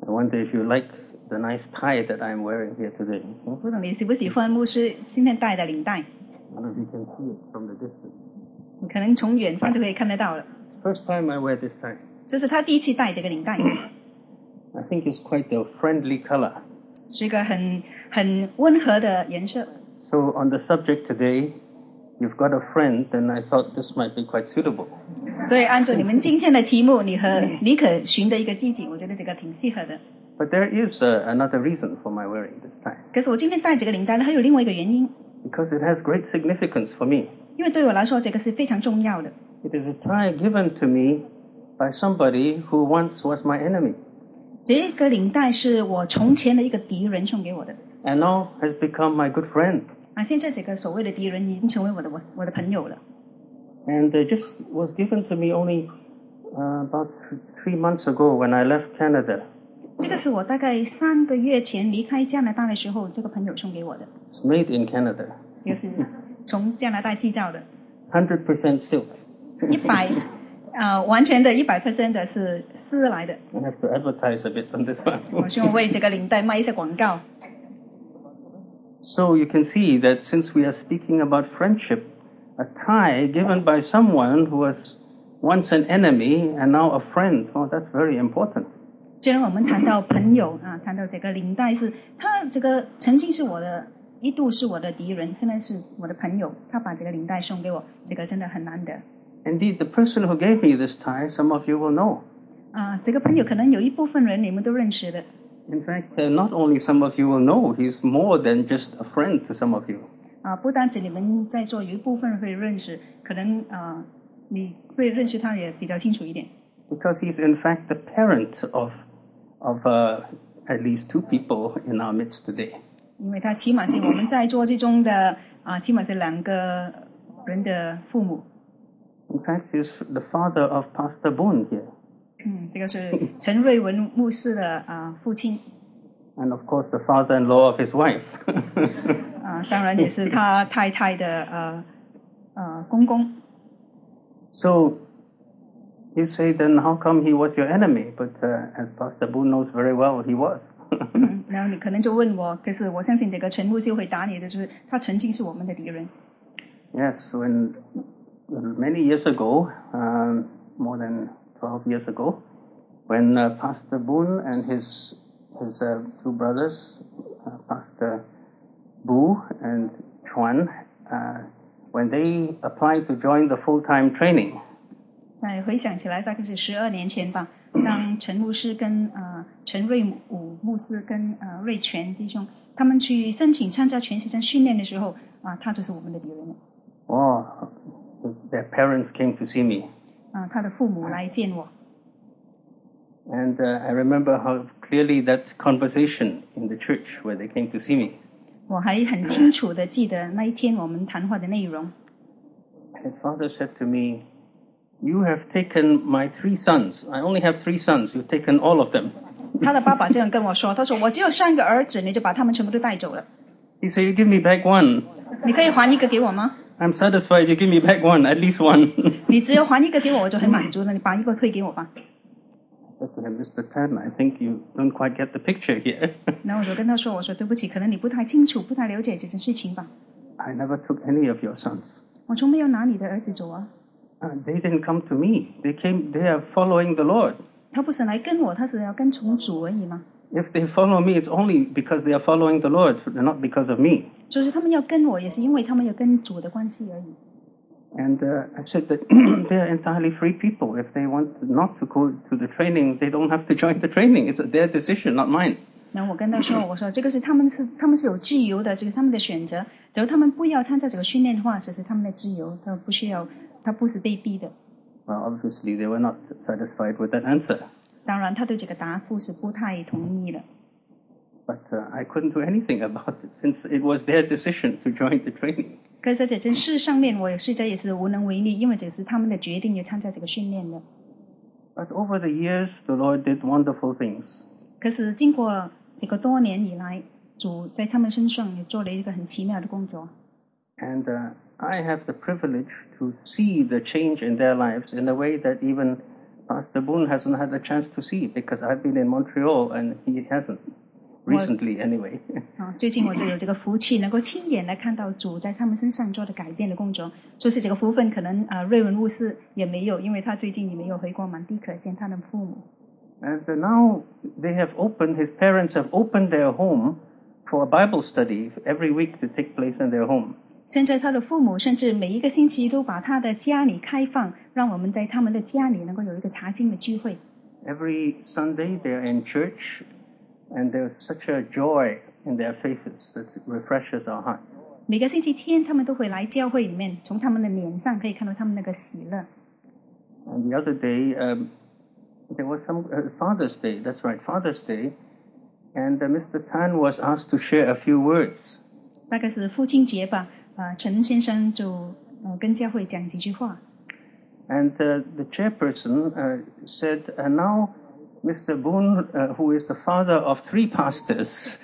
I wonder if you like the nice tie that I'm wearing here today. 不懂你喜不喜欢牧师今天戴的领带？ I don't know if you can see it from the distance. 你可能从远方就可以看得到了。 First time I wear this tie. 这是他第一次戴这个领带， I think it's quite a friendly color. 是一个很温和的颜色。 So on the subject today, you've got a friend, and I thought this might be quite suitable. 所以按照你们今天的题目，你可寻的一个季节，我觉得这个挺适合的。 But there is another reason for my wearing this tie. 可是我今天戴这个领带呢，还有另外一个原因， Because it has great significance for me. 因为对我来说，这个是非常重要的。 It is a tie given to me by somebody who once was my enemy, 这个领带是我从前的一个敌人送给我的， and now has become my good friend. 现在这个所谓的敌人已经成为我的朋友了。 And it just was given to me only about 3 months ago when I left Canada. 这个是我大概3个月前离开加拿大的时候，这个朋友送给我的， It's made in Canada, 就是从加拿大制造的， 100% silk. 完全的100% 的是丝来的。 I have to advertise a bit on this one. 我希望为这个领带卖一些广告。 So you can see that since we are speaking about friendship, a tie given by someone who was once an enemy and now a friend, oh, that's very important. 既然我们谈到朋友谈到这个领带是他这个曾经是一度是我的敌人，现在是我的朋友，他把这个领带送给我，这个真的很难得。 Indeed, the person who gave me this tie, some of you will know. 这个朋友可能有一部分人你们都认识的。 In fact, not only some of you will know, he's more than just a friend to some of you. 不单止你们在座有一部分人会认识，可能你会认识他也比较清楚一点。 Because he's in fact the parent of at least 2 people in our midst today. 因为他起码是我们在座之中的起码是2个人的父母。 In fact, he's the father of Pastor Boone here. 这个是陈瑞文牧师的父亲。 And of course, the father-in-law of his wife. 当然也是他太太的公公。 So you say, then how come he was your enemy? But as Pastor Boone knows very well, he was. 然后你可能就问我，可是我相信这个陈牧师会答你的，就是他曾经是我们的敌人。 Yes, when many years ago, more than 12 years ago, when Pastor Boone and his 2 brothers, Pastor Bu and Chuan, when they applied to join the full-time training. 回想起来，大概是12年前吧。当陈牧师跟陈瑞武牧师跟瑞全弟兄，他们去申请参加全时程训练的时候，他就是我们的敌人了。 Oh, their parents came to see me. 他的父母来见我。 And I remember how clearly that conversation in the church where they came to see me. 我还很清楚的记得那一天我们谈话的内容。 His father said to me, "You have taken my 3 sons. I only have 3 sons. You've taken all of them." 他的爸爸这样跟我说，他说我只有3个儿子，你就把他们全部都带走了。 He said, "You give me back 1. 你可以还一个给我吗？ I'm satisfied. You give me back 1, at least 1." 你只有还一个给我，我就很满足了。你把一个退给我吧。 I said to him, "Mr. Tan, I think you don't quite get the picture here." 然后我就跟他说，我说对不起，可能你不太清楚，不太了解这件事情吧。 I never took any of your sons. 我从没有拿你的儿子走啊。 They didn't come to me. They are following the Lord. 他不是来跟我，他是要跟从主而已吗？ If they follow me, it's only because they are following the Lord, not because of me. 就是他们要跟我，也是因为他们有跟主的关系而已。 And I said that they are entirely free people. If they want not to go to the training, they don't have to join the training. It's their decision, not mine. 然后我跟他说，我说这个是他们是有自由的，这个是他们的选择。只要他们不要参加这个训练的话，这是他们的自由，他不是被逼的。 Well, obviously they were not satisfied with that answer. 当然，他对这个答复是不太同意的。 But I couldn't do anything about it since it was their decision to join the training. 可是在这件事上面，我实在也是无能为力，因为这是他们的决定，要参加这个训练的。 But over the years, the Lord did wonderful things. 可是经过这个多年以来，主在他们身上也做了一个很奇妙的工作。 And I have the privilege to see the change in their lives in a way that even Pastor Boone hasn't had a chance to see because I've been in Montreal and he hasn't. Recently, anyway. 最近我就有这个福气，能够亲眼来看到主在他们身上做的改变的工作。说是这个福分，可能瑞文牧师也没有，因为他最近也没有回过满地可见他的父母。 And now his parents have opened their home for a Bible study every week to take place in their home. 现在他的父母甚至每一个星期都把他的家里开放，让我们在他们的家里能够有一个查经的聚会。 Every Sunday they are in church, and there's such a joy in their faces that refreshes our hearts. 每个星期天他们都会来教会里面，从他们的脸上可以看到他们那个喜乐。 And the other day, there was some Father's Day. That's right, Father's Day. And Mr. Tan was asked to share a few words. 大概是父亲节吧，陈先生就跟教会讲几句话。 And the chairperson said, now Mr. Boone, who is the father of 3 pastors,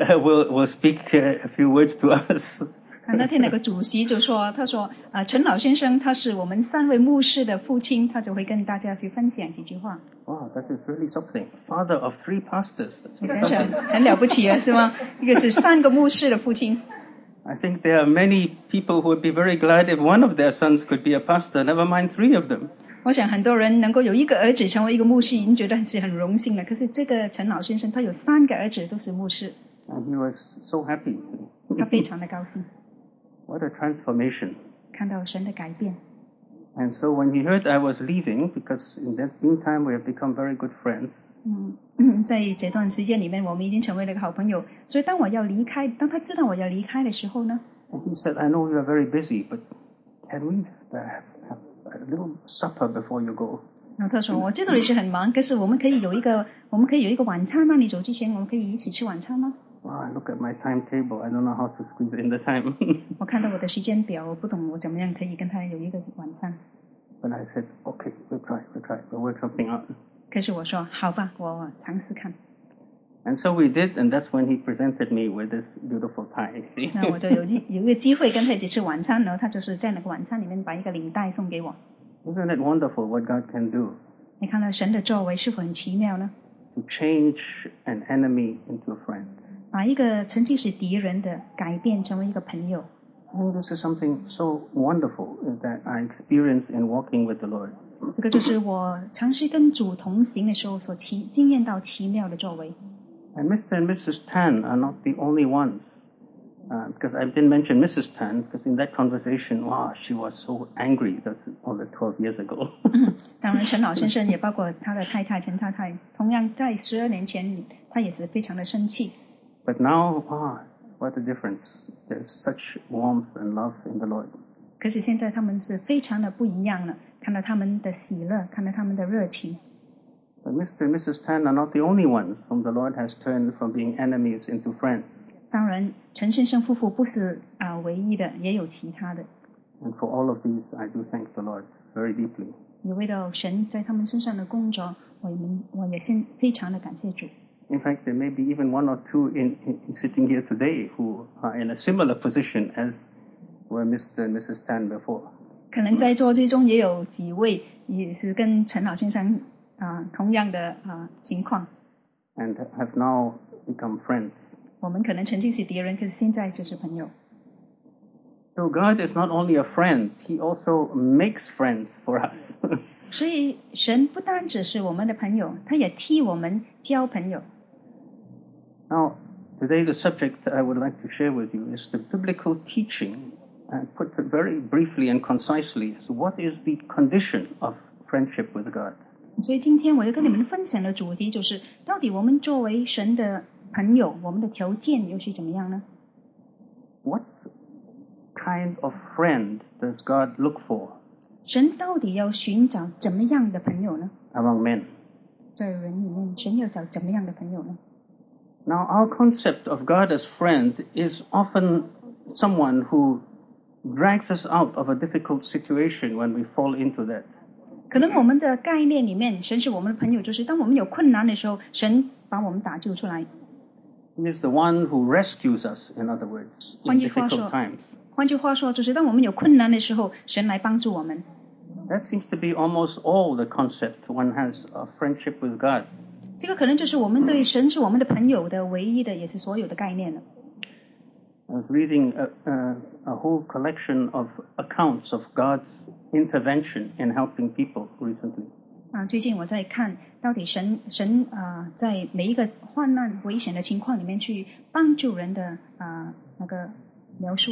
will speak a few words to us. 那天那个主席就说，他说陈老先生他是我们3位牧师的父亲，他就会跟大家去分享几句话。 Wow, that is really something. Father of 3 pastors. 你真是很了不起啊，是吗？一个是3个牧师的父亲。 I think there are many people who would be very glad if one of their sons could be a pastor, never mind 3 of them. 我想很多人能够有一个儿子成为一个牧师，已经觉得是很荣幸了。可是这个陈老先生，他有3个儿子都是牧师。 And he was so happy. 他非常的高兴。 What a transformation. 看到神的改变。 And so when he heard I was leaving, because in that meantime we have become very good friends. 在这段时间里面，我们已经成为了一个好朋友。所以当他知道我要离开的时候呢 And he said, I know you are very busy, but can we have a little supper before you go? 然后他说，我知道你是很忙，可是我们可以有一个晚餐吗？你走之前，我们可以一起吃晚餐吗？ Wow, I look at my timetable. I don't know how to squeeze in the time. 我看到我的时间表，我不懂我怎么样可以跟他有一个晚餐。 But I said, okay, we'll try, we'll work something out. 可是我说，好吧，我尝试看。 And so we did, and that's when he presented me with this beautiful tie. 那我就有一个机会跟他一起吃晚餐，然后他就是在那个晚餐里面把一个领带送给我。 Isn't it wonderful what God can do? 你看到神的作为是否很奇妙呢？ To change an enemy into a friend. 把一个曾经是敌人的改变成为一个朋友。 Oh, this is something so wonderful that I experienced in walking with the Lord. 这个就是我尝试跟主同行的时候所经验到奇妙的作为。 And Mr. and Mrs. Tan are not the only ones. Because I didn't mention Mrs. Tan, because in that conversation, wow, she was so angry. That's all 12 years ago. 当然，陈老先生也包括他的太太陈太太，同样在12年前，他也是非常的生气。 But now, wow, what a difference. There's such warmth and love in the Lord. 可是现在他们是非常的不一样了，看到他们的喜乐，看到他们的热情。 But Mr. and Mrs. Tan are not the only ones whom the Lord has turned from being enemies into friends. 当然，陈先生夫妇不是唯一的，也有其他的。 And for all of these, I do thank the Lord very deeply. 也为了神在他们身上的工作，我也非常的感谢主。 In fact, there may be even 1 or 2 in sitting here today who are in a similar position as were Mr. and Mrs. Tan before. 可能在座之中也有几位也是跟陈老先生同样的情况。 And have now become friends. 我们可能曾经是敌人，可是现在就是朋友。 So God is not only a friend, He also makes friends for us. 所以神不单只是我们的朋友，他也替我们交朋友。 Now, today the subject I would like to share with you is the biblical teaching, and put it very briefly and concisely. So what is the condition of friendship with God? 所以今天我要跟你们分享的主题就是，到底我们作为神的朋友，我们的条件又是怎么样呢？ What kind of friend does God look for? 神到底要寻找怎么样的朋友呢？ Among men. 在人里面，神要找怎么样的朋友呢？ Now, our concept of God as friend is often someone who drags us out of a difficult situation when we fall into that. 可能我们的概念里面，神是我们的朋友，就是当我们有困难的时候，神把我们打救出来。 He is the one who rescues us, in other words, in difficult times. 换句话说，就是当我们有困难的时候，神来帮助我们。 That seems to be almost all the concept one has of friendship with God. 这个可能就是我们对神是我们的朋友的唯一的，也是所有的概念了。 I was reading a whole collection of accounts of God's intervention in helping people recently. 最近我在看到底神在每一个患难危险的情况里面去帮助人的那个描述。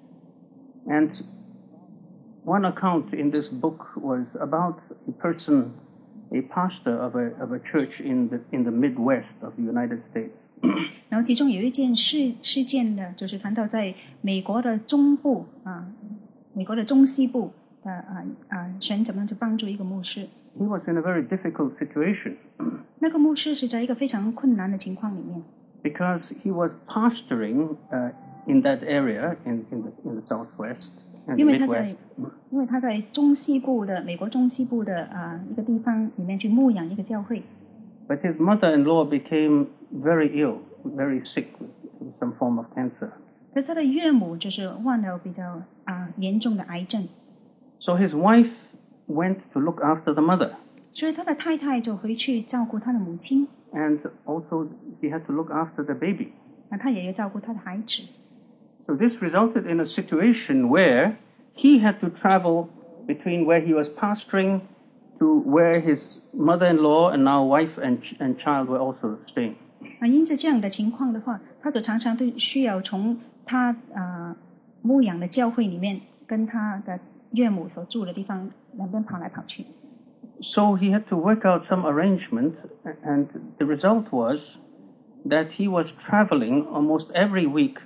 And one account in this book was about a person, a pastor of a church in the Midwest of the United States. 然后其中有一件事件呢，就是谈到在美国的中部美国的中西部的神怎么样去帮助一个牧师。 He was in a very difficult situation. 那个牧师是在一个非常困难的情况里面。 Because he was pastoring in that area in the Southwest and the Midwest. 因为他在中西部的美国中西部的一个地方里面去牧养一个教会。 But his mother-in-law became very ill, very sick with some form of cancer. 可是他的岳母就是患了比较严重的癌症。 So his wife went to look after the mother. 所以他的太太就回去照顾他的母亲。 And also she had to look after the baby. 他也要照顾他的孩子。 So this resulted in a situation where he had to travel between where he was pastoring to where his mother-in-law and now wife and child were also staying. 因着这样的情况的话，他就常常都需要从他牧养的教会里面跟他的岳母所住的地方两边跑来跑去。 So he had to work out some arrangement, and the result was that he was traveling almost every week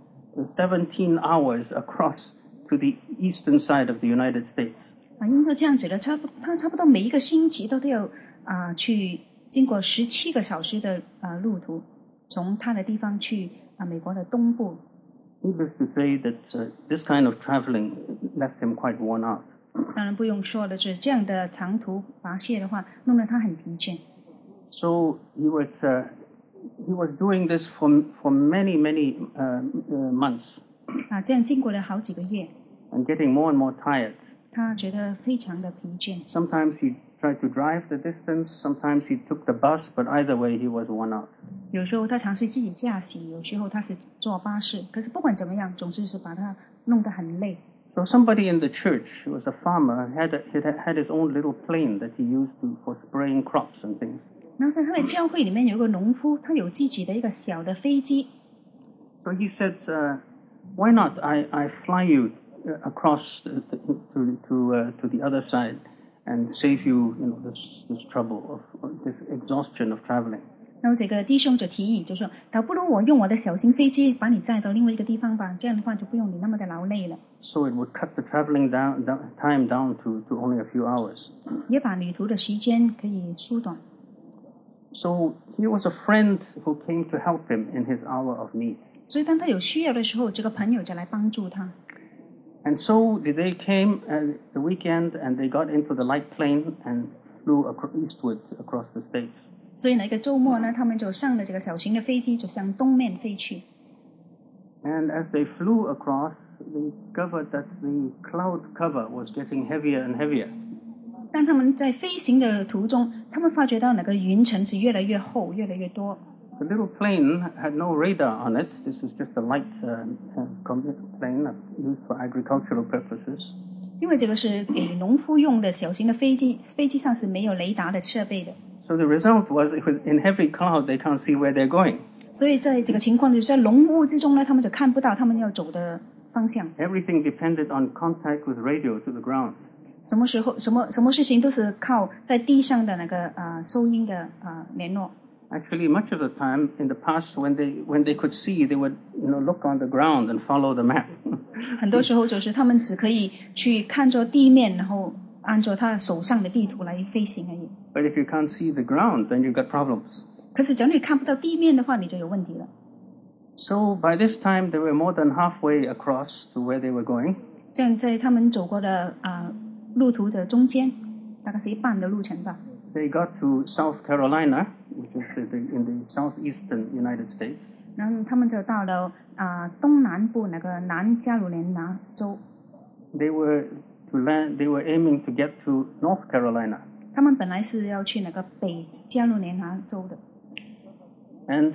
17 hours across to the eastern side of the United States. 因为这样子的，他差不多每一个星期都要去经过17个小时的路途，从他的地方去美国的东部。 Needless to say that this kind of traveling left him quite worn out. 当然不用说的是，这样的长途跋涉的话，弄得他很疲倦。 So he was doing this for many months. 这样经过了好几个月。 And getting more and more tired. 他觉得非常的疲倦。 Sometimes he tried to drive the distance, sometimes he took the bus, but either way he was worn out. 有时候他尝试自己驾驶，有时候他是坐巴士，可是不管怎么样，总之是把他弄得很累。 So somebody in the church who was a farmer had his own little plane that he used for spraying crops and things. 然后在他的教会里面有一个农夫，他有自己的一个小的飞机。 So he said, "Why not? I fly you across to the other side and save you, this trouble of this exhaustion of traveling." 然后这个弟兄就提议，就说倒不如我用我的小型飞机把你载到另外一个地方吧，这样的话就不用你那么的劳累了。 So it would cut the traveling time down to only a few hours. 也把旅途的时间可以缩短。 So he was a friend who came to help him in his hour of need. 所以当他有需要的时候，这个朋友就来帮助他。 And so they came the weekend and they got into the light plane and flew eastward across the states. 所以那个周末呢，他们就上了这个小型的飞机，就向东面飞去。 And as they flew across, they discovered that the cloud cover was getting heavier and heavier. 当他们在飞行的途中，他们发觉到那个云层是越来越厚，越来越多。 The little plane had no radar on it. This is just a light plane used for agricultural purposes. 因为这个是给农夫用的小型的飞机，飞机上是没有雷达的设备的。 So the result was, in heavy cloud, they can't see where they're going. 所以在这个情况就是在浓雾之中呢，他们就看不到他们要走的方向。 Everything depended on contact with radio to the ground. 什么时候什么事情都是靠在地上的那个收音的联络。 Actually, much of the time in the past, when they could see, they would look on the ground and follow the map. 很多时候就是他们只可以去看着地面，然后按照他手上的地图来飞行而已。 But if you can't see the ground, then you've got problems. 可是假如你看不到地面的话，你就有问题了。 So by this time, they were more than halfway across to where they were going. 这样在他们走过的路途的中间，大概是一半的路程吧。 They got to South Carolina, which is in the southeastern United States. 然后他们就到了东南部那个南加罗连纳州。 They were to land. They were aiming to get to North Carolina. 他们本来是要去那个北加利联纳州的。 And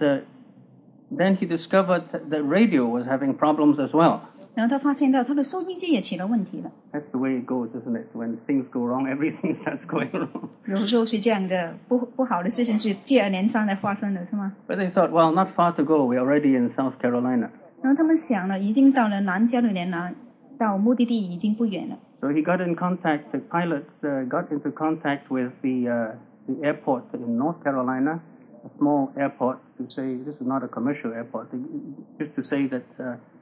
then he discovered that radio was having problems as well. 然后他发现到他的收音机也起了问题了。 That's the way it goes, isn't it? When things go wrong, everything starts going wrong. 有时候是这样的，不好的事情是接二连三的发生的，是吗？ But they thought, well, not far to go. We're already in South Carolina. 然后他们想了，已经到了南加利联纳，到目的地已经不远了。 So he got in contact. The pilot got into contact with the airport in North Carolina, a small airport, to say this is not a commercial airport. Just to say that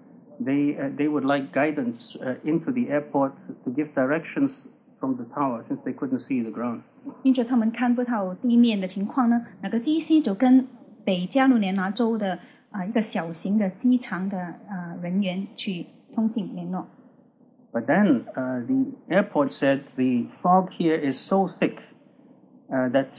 they would like guidance into the airport to give directions from the tower since they couldn't see the ground. 因着他们看不到地面的情况呢，那个机师就跟北加利联纳州的一个小型的机场的人员去通信联络。 But then the airport said the fog here is so thick that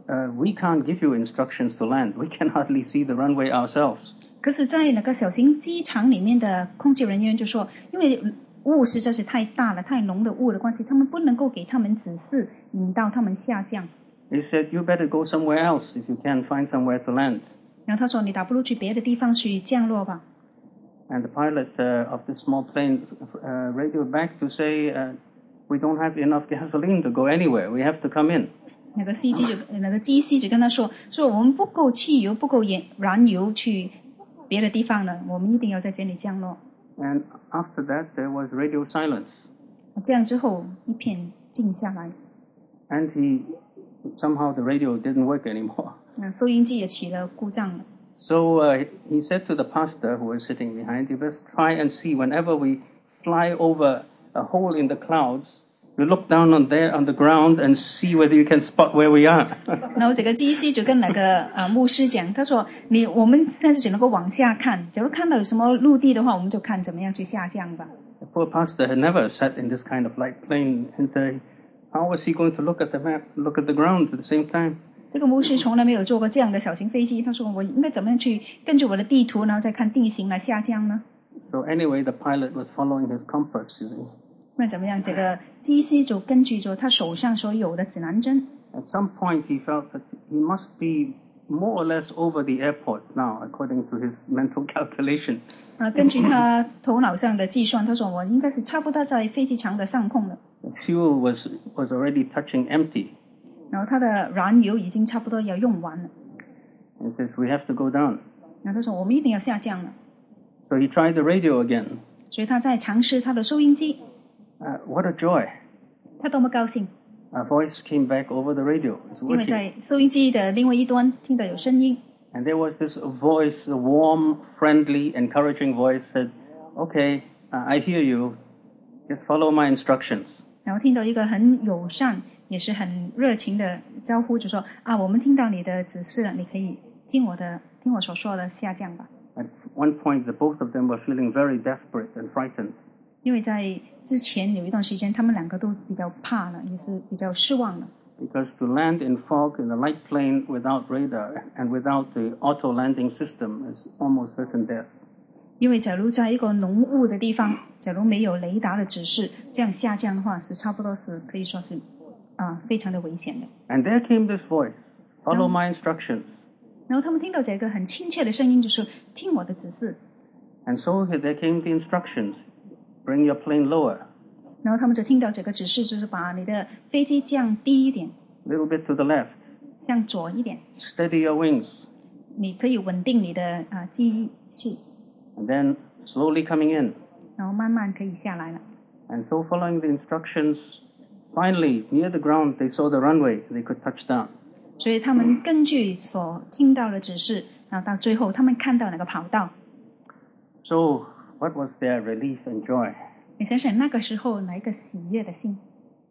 we can't give you instructions to land. We can hardly see the runway ourselves. 可是，在那个小型机场里面的空气人员就说，因为雾实在是太大了，太浓的雾的关系，他们不能够给他们指示，引导他们下降。 They said, you better go somewhere else if you can find somewhere to land. 然后他说，你倒不如去别的地方去降落吧。 And the pilot of this small plane radioed back to say, we don't have enough gasoline to go anywhere. We have to come in. 那个机师就跟他说我们不够汽油，不够燃油去别的地方了，我们一定要在这里降落。 And after that, there was radio silence. 这样之后，一片静下来。 And somehow the radio didn't work anymore. 收音机也起了故障了。 So he said to the pastor who was sitting behind, you best try and see whenever we fly over a hole in the clouds, you look down on the ground and see whether you can spot where we are. 然后这个机师就跟那个牧师讲，他说我们现在只能够往下看，假如看到有什么陆地的话，我们就看怎么样去下降吧。 The poor pastor had never sat in this kind of light plane, and how was he going to look at the map, look at the ground at the same time? 这个牧师从来没有坐过这样的小型飞机，他说我应该怎么样去根据我的地图，然后再看地形来下降呢？ So anyway, the pilot was following his compass, you see. 那怎么样？这个机师就根据着他手上所有的指南针。 At some point, he felt that he must be more or less over the airport now, according to his mental calculation. 根据他头脑上的计算，他说我应该是差不多在飞机场的上空了。 The fuel was already touching empty. 然后他的燃油已经差不多要用完了。 He says, we have to go down. 然后他说我们一定要下降了。 So he tried the radio again. 所以他在尝试他的收音机。 What a joy. 他多么高兴。 A voice came back over the radio. It's 因为 working. 在收音机的另外一端听到有声音。 And there was this voice, a warm, friendly, encouraging voice said, okay, I hear you. Just follow my instructions. 然后听到一个很友善也是很热情的招呼，就说我们听到你的指示了，你可以听我所说的下降吧。 At one point, both of them were feeling very desperate and frightened. 因为在之前有一段时间，他们两个都比较怕了，也是比较失望了。 Because to land in fog in a light plane without radar and without the auto landing system is almost certain death. 因为假如在一个浓雾的地方，假如没有雷达的指示，这样下降的话，是差不多是可以说是非常的危险的。 And there came this voice, follow my instructions. 然后他们听到这个很亲切的声音，就是听我的指示。 And so there came the instructions, bring your plane lower. 然后他们就听到这个指示，就是把你的飞机降低一点， A little bit to the left. 向左一点， Steady your wings. 你可以稳定你的机器， And then slowly coming in. 然后慢慢可以下来了。 And so following the instructions, finally, near the ground, they saw the runway. They could touch down. 所以他们根据所听到的指示，然后到最后他们看到那个跑道。 So what was their relief and joy? 你想想那个时候哪一个喜悦的心？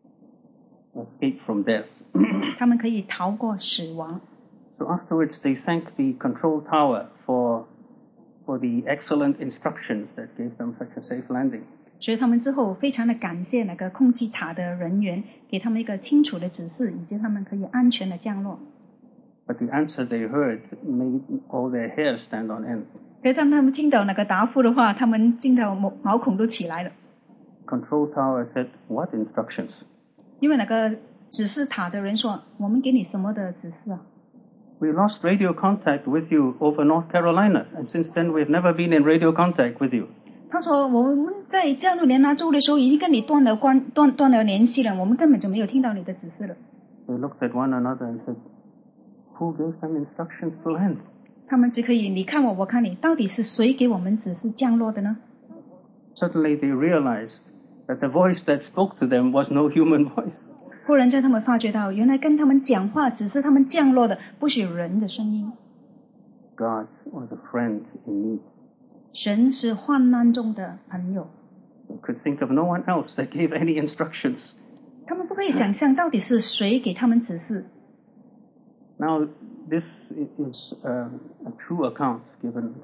Escape from death. 他们可以逃过死亡。 So afterwards, they thanked the control tower for the excellent instructions that gave them such a safe landing. 所以他们之后非常的感谢那个空气塔的人员，给他们一个清楚的指示，以及他们可以安全的降落。 But the answer they heard made all their hair stand on end. 可是当他们听到那个答复的话，他们惊到毛孔都起来了。 control tower said, "What instructions?" 因为那个指示塔的人说，我们给你什么的指示啊？ We lost radio contact with you over North Carolina, and since then we've never been in radio contact with you. 他说我们在加利福尼亚州的时候已经跟你断了联系了，我们根本就没有听到你的指示了。 They looked at one another and said, "Who gave them instructions to land?" 他们只可以你看我，我看你，到底是谁给我们指示降落的呢？ Suddenly they realized that the voice that spoke to them was no human voice. 忽然间他们发觉到，原来跟他们讲话指示他们降落的不是人的声音， God was a friend in need. 神是患难中的朋友。 They could think of no one else that gave any instructions. 他们不可以想象到底是谁给他们指示。 Now, this is a true account given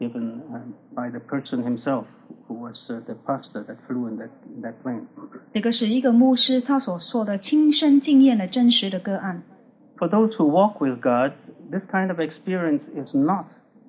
by the person himself, who was the pastor that flew in that plane. 这个是一个牧师他所说的亲身经验的真实的个案。 For those who walk with God, this kind of experience is not,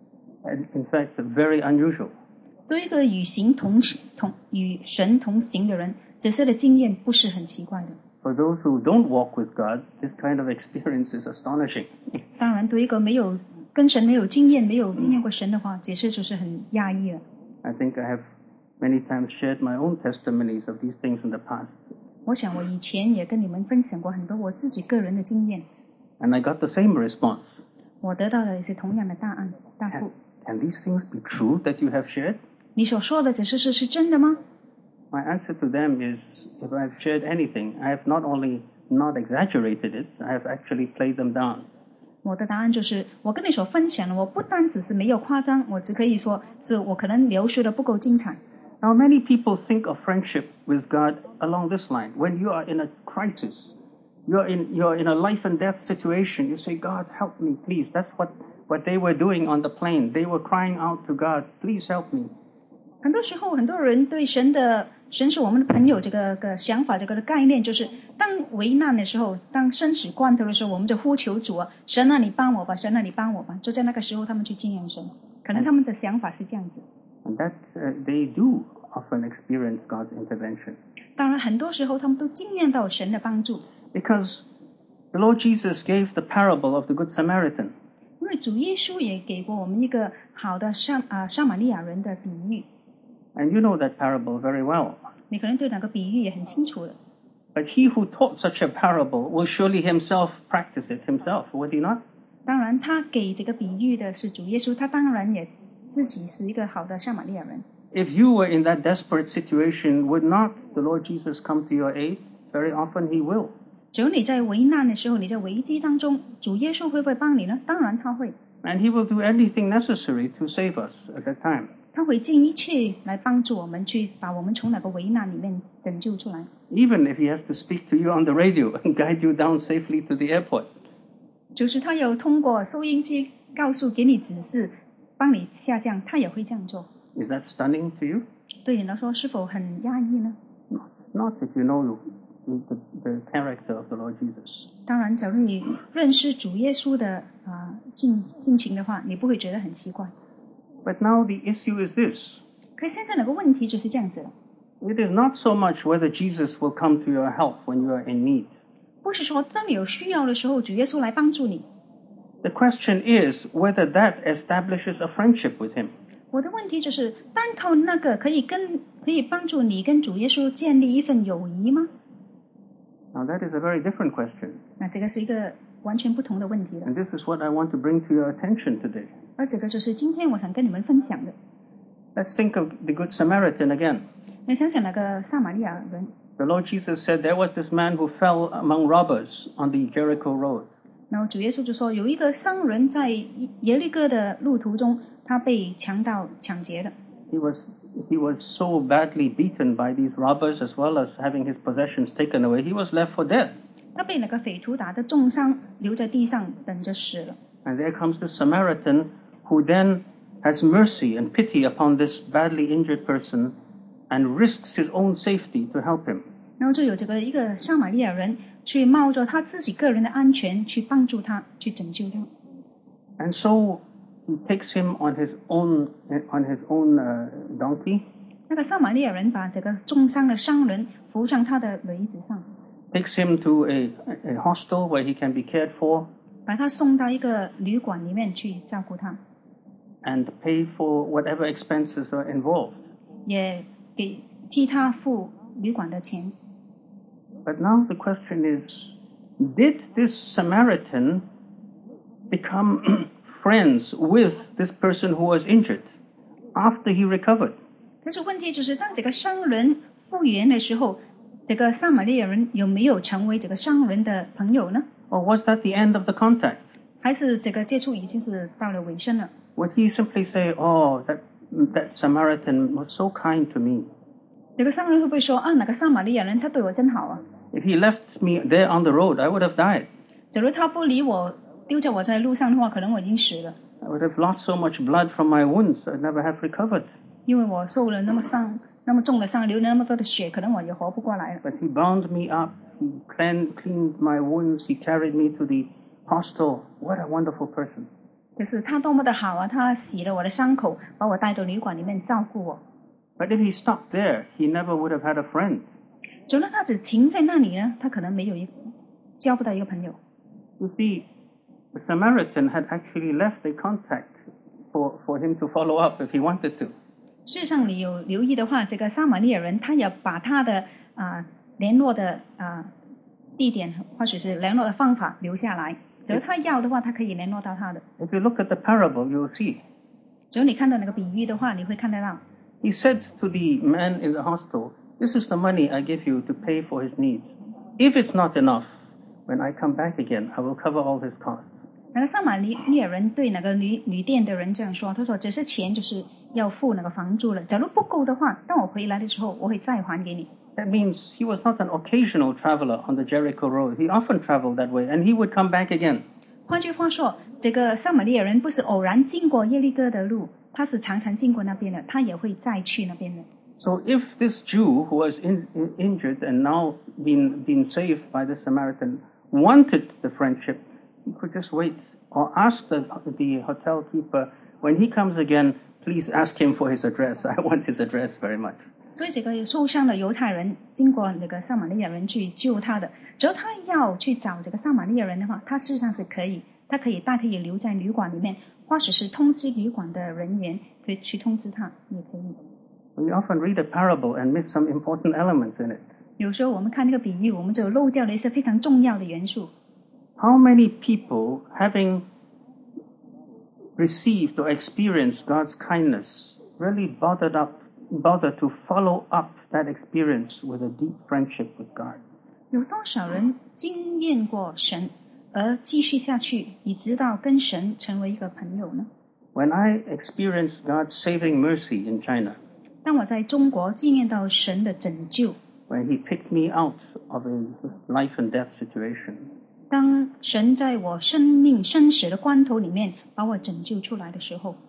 in fact, very unusual. 对一个与神同行的人，这些的经验不是很奇怪的。 For those who don't walk with God, this kind of experience is astonishing. 当然，对一个跟神没有经验过神的话，这些就是很压抑了。 I think I have many times shared my own testimonies of these things in the past. 我想我以前也跟你们分享过很多我自己个人的经验， And I got the same response. 我得到的也是同样的答复。 Can these things be true that you have shared? 你所说的这些事是真的吗？ My answer to them is, if I've shared anything, I have not only not exaggerated it, I have actually played them down. 我的答案就是，我跟你所分享的，我不单只是没有夸张，我只可以说是我可能描述的不够精彩。 Now, many people think of friendship with God along this line. When you are in a crisis, you're in a life and death situation, you say, "God, help me, please." That's what they were doing on the plane. They were crying out to God, "Please help me." 很多时候，很多人对神是我们的朋友这个想法，这个概念，就是当危难的时候，当生死关头的时候，我们就呼求主啊，神啊，你帮我吧，神啊，你帮我吧。就在那个时候，他们去敬仰神，可能他们的想法是这样子。 And that they do often experience God's intervention. 当然，很多时候他们都经验到神的帮助， Because the Lord Jesus gave the parable of the Good Samaritan. 因为主耶稣也给过我们一个好的撒玛利亚人的比喻。 And you know that parable very well. 你可能对哪个比喻也很清楚的。 But he who taught such a parable will surely himself practice it himself, would he not? 当然，他给这个比喻的是主耶稣，他当然也自己是一个好的撒玛利亚人。 If you were in that desperate situation, would not the Lord Jesus come to your aid? Very often he will. 只有你在危难的时候，你在危机当中，主耶稣会不会帮你呢？当然他会， And he will do anything necessary to save us at that time. 他会尽一切来帮助我们，去把我们从那个危难里面拯救出来。 Even if he has to speak to you on the radio and guide you down safely to the airport. 就是他有通过收音机给你指示，帮你下降，他也会这样做。 Is that stunning to you? 对你来说是否很压抑呢？ Not if you know the character of the Lord Jesus. 当然，假如你认识主耶稣的性情的话，你不会觉得很奇怪。 But now the issue is this. 可是现在有个问题就是这样子了， It is not so much whether Jesus will come to your help when you are in need. 不是说当你有需要的时候，主耶稣来帮助你。 The question is whether that establishes a friendship with him. 我的问题就是，单靠那个可以帮助你跟主耶稣建立一份友谊吗？ Now that is a very different question. 那这个是一个完全不同的问题了。 And this is what I want to bring to your attention today. 而这个就是今天我想跟你们分享的。 Let's think of the Good Samaritan again. 你想想那个撒玛利亚人， The Lord Jesus said there was this man who fell among robbers on the Jericho road. 然后主耶稣就说，有一个商人在耶利哥的路途中，他被强盗抢劫了。 He was so badly beaten by these robbers as well as having his possessions taken away. He was left for dead. 他被那个匪徒打得重伤，留在地上等着死了。 And there comes the Samaritan who then has mercy and pity upon this badly injured person and risks his own safety to help him. 然后就有一个撒玛利亚人去冒着他自己个人的安全去帮助他，去拯救他。 And so he takes him on his own donkey. 那个撒玛利亚人把这个重伤的商人扶上他的驴子上， takes him to a hostel where he can be cared for, 把他送到一个旅馆里面去照顾他， and pay for whatever expenses are involved. 也替他付旅馆的钱。 But now the question is, did this Samaritan become friends with this person who was injured after he recovered? 但是问题就是，当这个商人复原的时候，这个撒玛利亚人有没有成为这个商人的朋友呢？ Or was that the end of the contact? 还是这个接触已经是到了尾声了？ Would he simply say, oh, that Samaritan was so kind to me? 这个商人会不会说啊，那个撒玛利亚人他对我真好啊？ If he left me there on the road, I would have died. 假如他不理我，丢着我在路上的话，可能我已经死了， I would have lost so much blood from my wounds, I'd never have recovered. 因为我受了那么重的伤，流了那么多的血，可能我也活不过来了。 But he bound me up, he cleaned my wounds, he carried me to the hostel. What a wonderful person. 可是他多么的好啊！他洗了我的伤口，把我带到旅馆里面照顾我。 But if he stopped there, he never would have had a friend. 假如他只停在那里呢，他可能交不到一个朋友。 You see, the Samaritan had actually left a contact for him to follow up if he wanted to. 事实上，你有留意的话，这个撒玛利亚人他也把他的联络的地点或者是联络的方法留下来。只要他要的话，他可以联络到他的。 If you look at the parable, you'll see. 只要你看到那个比喻的话，你会看得到。 He said to the man in the hostel, "This is the money I give you to pay for his needs. If it's not enough, when I come back again, I will cover all his costs." 那个撒玛利亚人对那个旅店的人这样说，他说这些钱就是要付那个房租了，假如不够的话，当我回来的时候，我会再还给你。 That means he was not an occasional traveler on the Jericho road. He often traveled that way, and he would come back again. 换句话说，这个撒玛利亚人不是偶然经过耶利哥的路，他是常常经过那边的，他也会再去那边的。 So if this Jew who was injured and now been saved by the Samaritan wanted the friendship, he could just wait or ask the hotel keeper, when he comes again, please ask him for his address. I want his address very much. 所以这个受伤的犹太人经过那个撒玛利亚人去救他的，只要他要去找这个撒玛利亚人的话，他事实上是可以，他可以留在旅馆里面，或者是通知旅馆的人员可以去通知他，也可以。 We often read a parable and miss some important elements in it. 有时候我们看这个比喻，我们就漏掉了一些非常重要的元素。 How many people, having received or experienced God's kindness, really bother to follow up that experience with a deep friendship with God? 有多少人经验过神，而继续下去，以直到跟神成为一个朋友呢？ When I experienced God's saving mercy in China, 当我在中国经验到神的拯救， when He picked me out of a life and death situation, 当神在我生命生死的关头里面把我拯救出来的时候，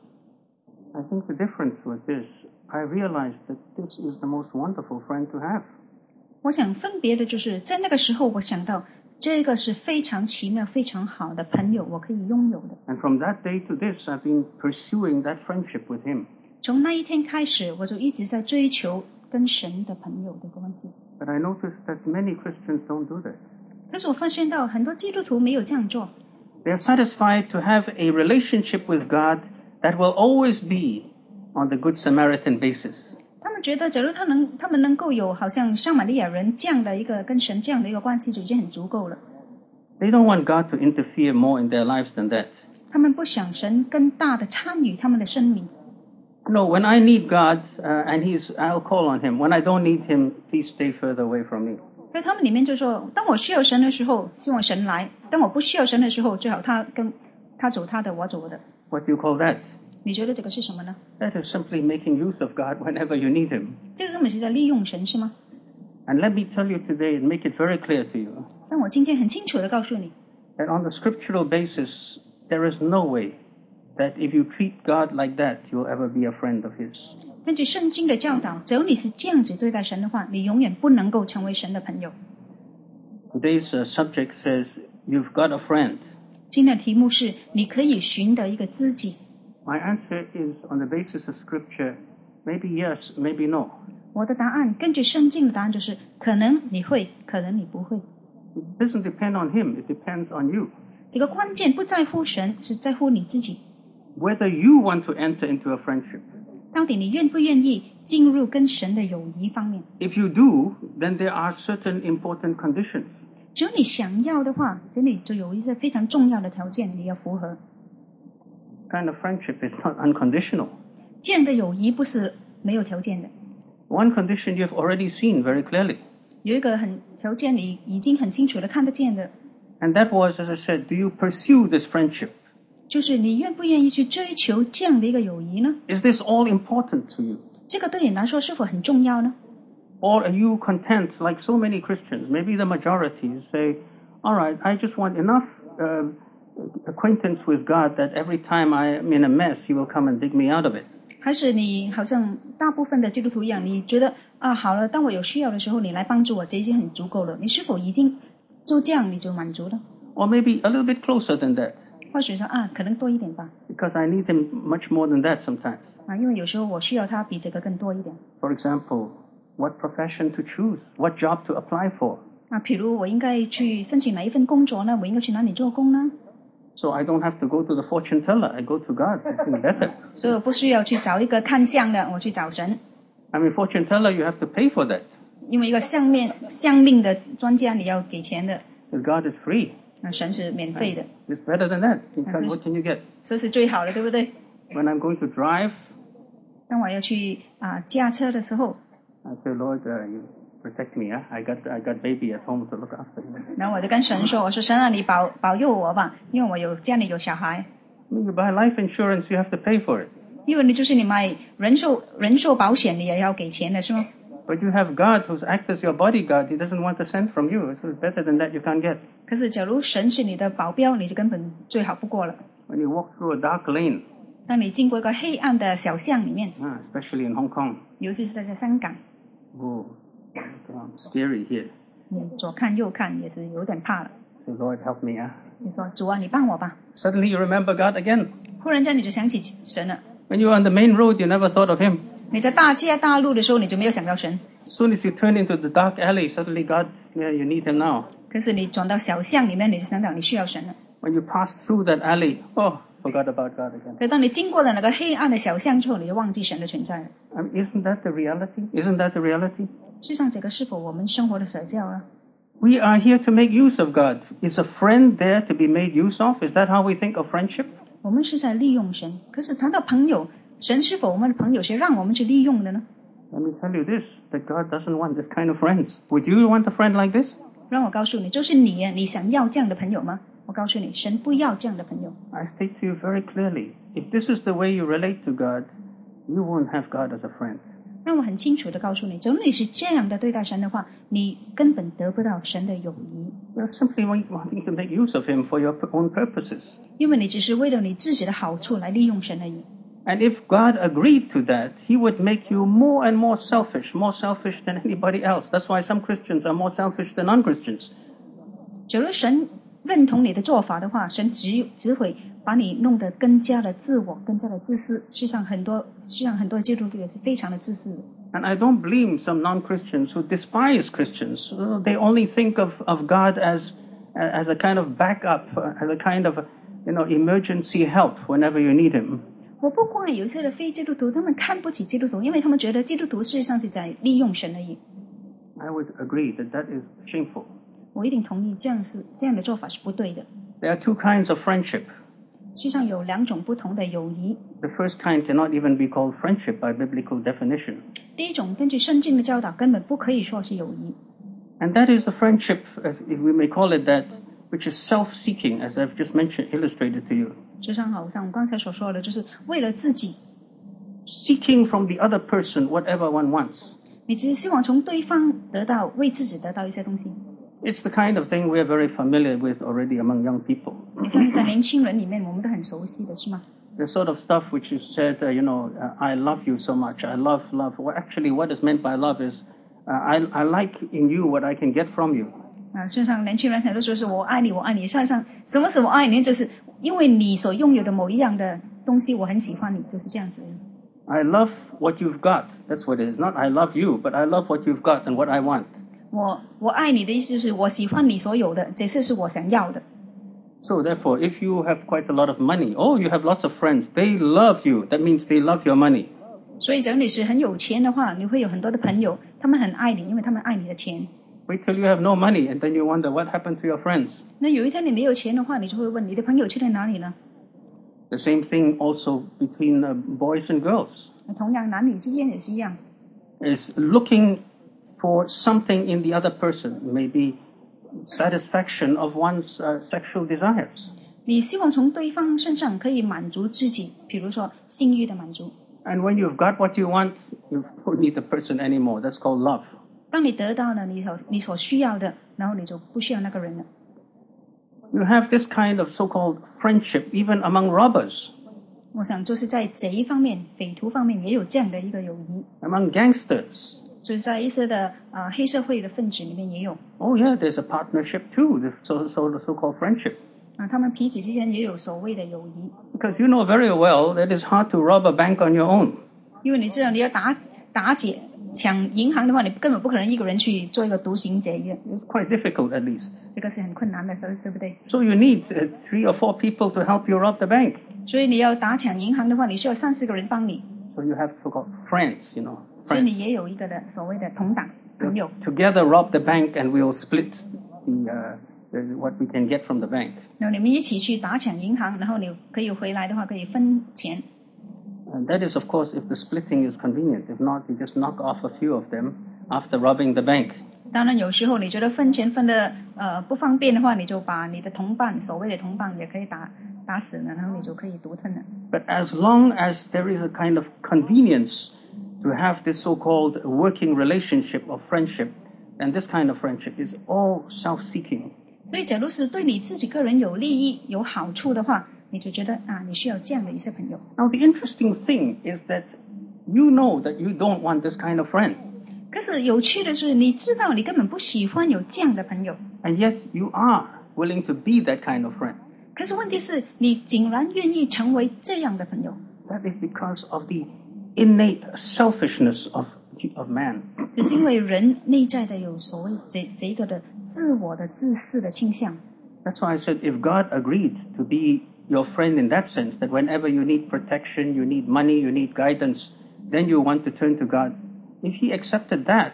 I think the difference was this. I realized that this is the most wonderful friend to have. 我想分别的就是在那个时候，我想到这个是非常奇妙、非常好的朋友，我可以拥有的。 And from that day to this, I've been pursuing that friendship with Him. 从那一天开始，我就一直在追求跟神的朋友的关系。 But I noticed that many Christians don't do that. 但是我发现到很多基督徒没有这样做， They are satisfied to have a relationship with God that will always be on the Good Samaritan basis. 他们觉得假如他们能够有好像撒玛利亚人这样的一个跟神这样的一个关系，就已经很足够了。 They don't want God to interfere more in their lives than that. 他们不想神更大的参与他们的生命。 No, when I need God and I'll call on Him. When I don't need Him, please stay further away from me. 在他们里面就说，当我需要神的时候，希望神来；当我不需要神的时候，最好他走他的，我走我的。 What do you call that? 你觉得这个是什么呢？ That is simply making use of God whenever you need Him. 这个根本是在利用神，是吗？ And let me tell you today and make it very clear to you 但我今天很清楚的告诉你， that on the scriptural basis, there is no way that if you treat God like that, you'll ever be a friend of His. 根据圣经的教导，只要你是这样子对待神的话，你永远不能够成为神的朋友。 Today's subject says, you've got a friend. 今天的题目是你可以寻得一个知己。 My answer is on the basis of scripture, Maybe yes, maybe no. 我的答案根据圣经的答案就是可能你会，可能你不会。 It doesn't depend on him, it depends on you. 这个关键不在乎神，是在乎你自己。 Whether you want to enter into a friendship. 到底你愿不愿意进入跟神的友谊方面？ If you do, then there are certain important conditions. 只有你想要的话，这里就有一些非常重要的条件你要符合。 Kind of friendship is not unconditional. 这样的友谊不是没有条件的。 One condition you've already seen very clearly. 有一个条件你已经很清楚的看得见的， And that was, as I said, do you pursue this friendship? 就是你愿不愿意去追求这样的一个友谊呢？ Is this all important to you? 这个对你来说是否很重要呢？ Or are you content, like so many Christians, maybe the majority, say, all right, I just want enough acquaintance with God that every time I'm in a mess, He will come and dig me out of it. 还是你好像大部分的基督徒一样，你觉得啊，好了，当我有需要的时候，你来帮助我，这已经很足够了。你是否已经就这样你就满足了？ Or maybe a little bit closer than that, 或许说啊，可能多一点吧。 because I need Him much more than that sometimes. 啊，因为有时候我需要他比这个更多一点。 For example, what profession to choose, what job to apply for. 啊，比如我应该去申请哪一份工作呢？我应该去哪里做工呢？ So I don't have to go to the fortune teller, I go to God, it's even better. 所以我不需要去找一个看相的，我去找神。 I mean, fortune teller, you have to pay for that. 因为一个相命的专家你要给钱的， Because God is free. 那神是免费的， It's better than that. What can you get? 这是最好的，对不对？ When I'm going to drive, 当我要去驾车的时候， I say, Lord, you protect me. I got baby at home to look after. 然后我就跟神说：“我说神啊，你保佑我吧，因为我家里有小孩。 When you buy life insurance, you have to pay for it. 因为你买人寿保险，你也要给钱的是吗？ But you have God who acts as your bodyguard. He doesn't want a cent from you. So it's better than that you can't get. 可是假如神是你的保镖，你就根本最好不过了。 When you walk through a dark lane, 当你经过一个黑暗的小巷里面， especially in Hong Kong, 尤其是在香港， scary here. 你左看右看也是有点怕了。 Say, Lord, help me. 你说主啊，你帮我吧。 Suddenly you remember God again. 忽然间你就想起神了。 When you were on the main road, you never thought of Him. 你在大街大路的时候，你就没有想到神。 As soon as you turn into the dark alley, suddenly God, you need Him now. 可是你转到小巷里面，你就想到你需要神了。 When you pass through that alley, forgot about God again. 可当你经过了那个黑暗的小巷之后，你就忘记神的存在了。 Isn't that the reality? Isn't that the reality? 事实上，这个是否我们生活的写照啊？ We are here to make use of God. Is a friend there to be made use of? Is that how we think of friendship? 我们是在利用神，可是谈到朋友，神是否我们的朋友是让我们去利用的呢？ Let me tell you this, that God doesn't want this kind of friends. Would you want a friend like this? 让我告诉你，就是你想要这样的朋友吗？我告诉你，神不要这样的朋友。 I state to you very clearly, if this is the way you relate to God, you won't have God as a friend. 让我很清楚的告诉你，假如你是这样的对待神的话，你根本得不到神的友谊， You're simply wanting to make use of Him for your own purposes. 因为你只是为了你自己的好处来利用神而已。 And if God agreed to that, He would make you more and more selfish than anybody else. That's why some Christians are more selfish than non-Christians. 假如神认同你的做法的话，神只会把你弄得更加的自我，更加的自私。实际上很多基督徒也是非常的自私的。 And I don't blame some non-Christians who despise Christians. They only think of God as a kind of backup, as a kind of, emergency help whenever you need Him. 我不怪有一些的非基督徒，他们看不起基督徒，因为他们觉得基督徒事实上是在利用神而已。 I would agree that is shameful. 我一定同意这样的做法是不对的。 There are two kinds of friendship. 世上有两种不同的友谊。 The first kind cannot even be called friendship by biblical definition. 第一种根据圣经的教导，根本不可以说是友谊。 And that is the friendship, if we may call it that, which is self-seeking, as I've just illustrated to you. 就像好像我刚才所说的，就是为了自己， Seeking from the other person whatever one wants. 你只是希望从对方为自己得到一些东西。 It's the kind of thing we are very familiar with already among young people. 这样在年轻人里面，我们都很熟悉的是吗？ The sort of stuff which is said, I love you so much. I love. Well, actually, what is meant by love is, I like in you what I can get from you. 事实上年轻人很多时候是我爱你，我爱你。事实上，什么是我爱你？就是因为你所拥有的某一样的东西，我很喜欢你，就是这样子。 I love what you've got. That's what it is. Not I love you, but I love what you've got and what I want. 我爱你的意思就是我喜欢你所有的，这是我想要的。 So therefore, if you have quite a lot of money, you have lots of friends, they love you. That means they love your money. 所以，假如你是很有钱的话，你会有很多的朋友，他们很爱你，因为他们爱你的钱。 Wait till you have no money, and then you wonder what happened to your friends. 那有一天你没有钱的话，你就会问你的朋友去了哪里呢？ The same thing also between boys and girls. 同样，男女之间也是一样。 Is looking for something in the other person, maybe satisfaction of one's sexual desires. 你希望从对方身上可以满足自己，比如说性欲的满足。 And when you've got what you want, you don't need the person anymore. That's called love. 当你得到了你所需要的，然后你就不需要那个人了。 You have this kind of so-called friendship even among robbers. 我想就是在这一方面，匪徒方面也有这样的一个友谊。 Among gangsters. 就是在一些的黑社会的分子里面也有。 Oh yeah, there's a partnership too, the so-called friendship. 他们彼此之间也有所谓的友谊。 Because you know very well that it's hard to rob a bank on your own. 因为你知道你要抢银行的话，你根本不可能一个人去做一个独行贼的。 It's quite difficult at least. 这个是很困难的，对不对？ So you need 3 or 4 people to help you rob the bank. 所以你要抢银行的话，你需要3-4个人帮你。 So you have so-called friends, you know. 所以你也有一个的所谓的同党朋友。 Together rob the bank and we'll split what we can get from the bank. 然后你们一起去抢银行，然后你可以回来的话可以分钱。 And that is, of course, if the splitting is convenient. If not, you just knock off a few of them after robbing the bank. 当然，有时候你觉得分钱分的不方便的话，你就把你的同伴，所谓的同伴也可以打死了，然后你就可以独吞了。 But as long as there is a kind of convenience to have this so-called working relationship of friendship, and this kind of friendship is all self-seeking. 所以，假如是对你自己个人有利益、有好处的话，你就觉得你需要这样的一些朋友。 Now, the interesting thing is that you know that you don't want this kind of friend. 可是有趣的是，你知道你根本不喜欢有这样的朋友。 And yet you are willing to be that kind of friend. 可是问题是你竟然愿意成为这样的朋友。 That is because of the innate selfishness of man. 就是因为人内在的有所谓这一个的自我的自私的倾向。 That's why I said if God agreed to be your friend in that sense, that whenever you need protection, you need money, you need guidance, then you want to turn to God. If He accepted that,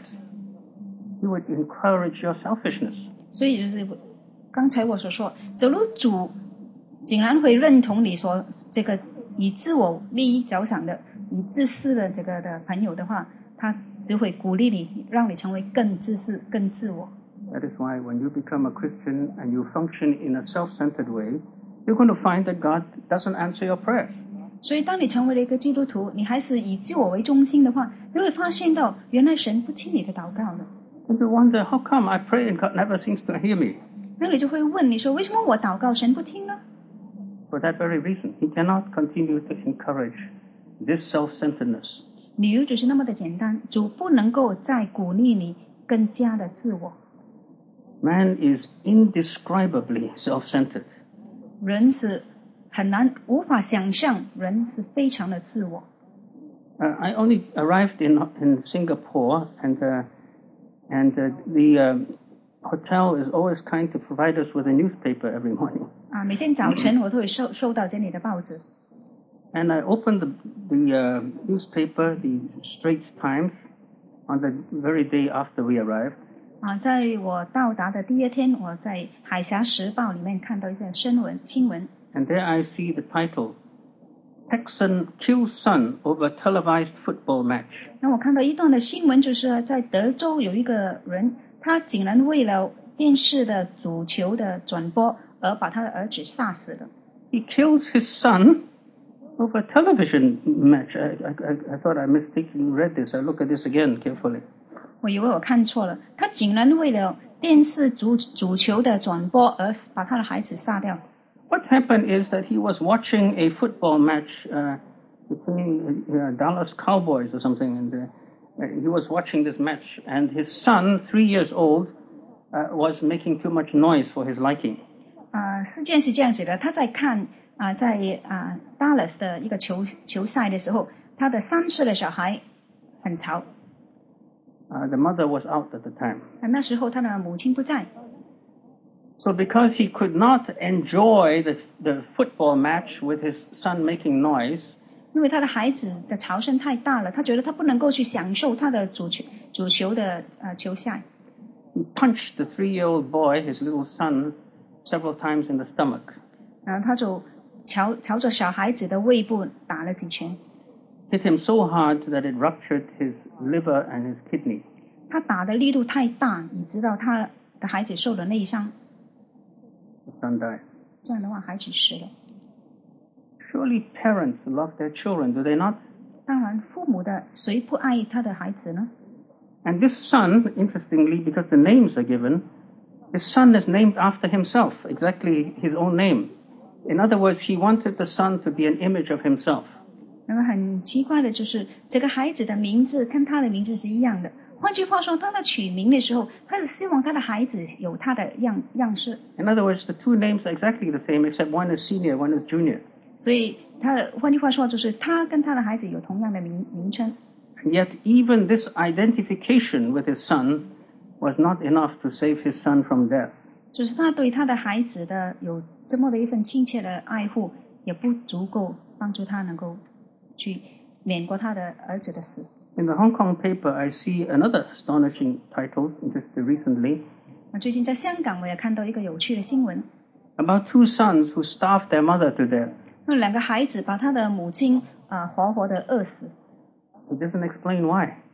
He would encourage your selfishness. 所以就是刚才我所说，假如主竟然会认同你所这个以自我利益着想的、以自私的这个的朋友的话，他就会鼓励你，让你成为更自私、更自我。 That is why when you become a Christian and you function in a self-centered way, you're going to find that God doesn't answer your prayers. 所以当你成为了一个基督徒，你还是以自我为中心的话，你会发现到原来神不听你的祷告了。 And you wonder, how come I pray and God never seems to hear me? 那你就会问你说，为什么我祷告神不听呢？ For that very reason, He cannot continue to encourage this self-centeredness. 理由只是那么的简单，主不能够再鼓励你更加的自我。 Man is indescribably self-centered. 人是很难无法想象，人是非常的自我。 I only arrived in Singapore, and the hotel is always kind to provide us with a newspaper every morning. 每天早晨我都会收到这里的报纸。 And I opened the newspaper, the Straits Times, on the very day after we arrived. 在我到达的第一天，我在海峡时报里面看到一些新闻。 And there I see the title, Texan kills son over televised football match. 那我看到一段的新闻，就是在德州有一个人，他竟然为了电视的足球的转播而把他的儿子杀死了。 He kills his son over a television match. I thought I mistakenly read this. I look at this again carefully. 我以为我看错了，他竟然为了电视足球的转播而把他的孩子杀掉。 What happened is that he was watching a football match between Dallas Cowboys or something, and he was watching this match, and his son, 3 years old, was making too much noise for his liking. 事件是这样子的，他在看在Dallas 的一个球赛的时候， 他的3岁的小孩很吵。 The mother was out at the time. 那时候他的母亲不在。 So because he could not enjoy the football match with his son making noise, 因为他的孩子的吵声太大了，他觉得他不能够去享受他的足球的球赛。 He punched the 3-year-old boy, his little son, several times in the stomach. 他就朝着小孩子的胃部打了几拳。 Hit him so hard that it ruptured his liver and his kidney. 他打的力度太大，以致到他的孩子受了内伤。 The son died. 这样的话，孩子死了。 Surely parents love their children, do they not? 当然，父母的谁不爱他的孩子呢？ And this son, interestingly, because the names are given, his son is named after himself, exactly his own name. In other words, he wanted the son to be an image of himself. 那么很奇怪的就是这个孩子的名字跟他的名字是一样的。换句话说，当他取名的时候，他是希望他的孩子有他的样式。 In other words, the two names are exactly the same, except one is senior, one is junior. 所以换句话说，就是他跟他的孩子有同样的名称。 And yet, even this identification with his son was not enough to save his son from death. 就是他对他的孩子的有这么的一份亲切的爱护，也不足够帮助他能够去免过他的儿子的死。 In the Hong Kong paper, I see another astonishing title just recently. 最近在香港我也看到一个有趣的新闻 about two sons who starved their mother to death. 那2个孩子把他的母亲活活的饿死。 It doesn't explain why.